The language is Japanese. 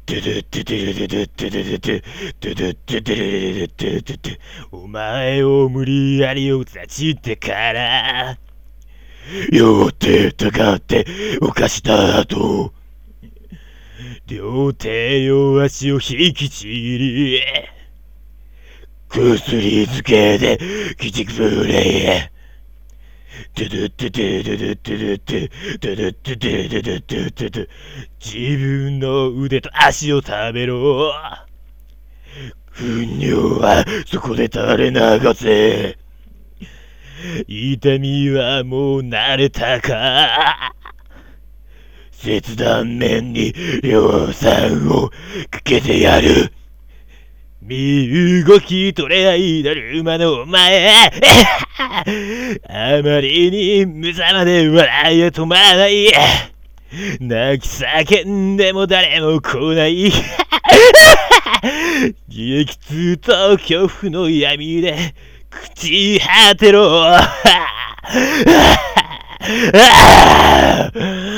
お前を無理やりを立ちてから両手たかって犯した後両手両足を引きちぎり薬漬けできちくれ自分の腕と足を食べろ糞尿はそこで垂れ流せ痛みはもう慣れたか切断面に量産をかけてやる身動き取れないだるまのお前あまりに無様で笑いが止まらない泣き叫んでも誰も来ない激痛と恐怖の闇で朽ち果てろ